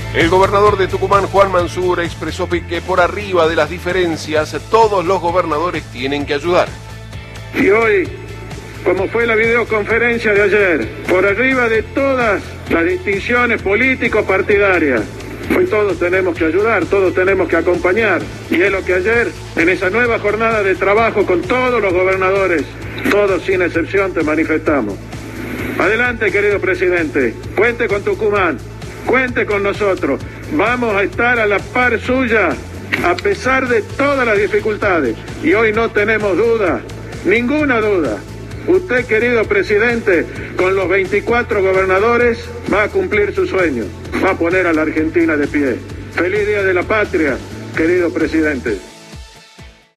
El gobernador de Tucumán, Juan Mansur, expresó que por arriba de las diferencias, todos los gobernadores tienen que ayudar. Y hoy, como fue la videoconferencia de ayer, por arriba de todas las distinciones político-partidarias, hoy todos tenemos que ayudar, todos tenemos que acompañar. Y es lo que ayer, en esa nueva jornada de trabajo con todos los gobernadores, todos sin excepción, te manifestamos. Adelante, querido presidente, cuente con Tucumán. Cuente con nosotros, vamos a estar a la par suya a pesar de todas las dificultades. Y hoy no tenemos duda, ninguna duda. Usted, querido presidente, con los 24 gobernadores va a cumplir su sueño, va a poner a la Argentina de pie. Feliz Día de la Patria, querido presidente.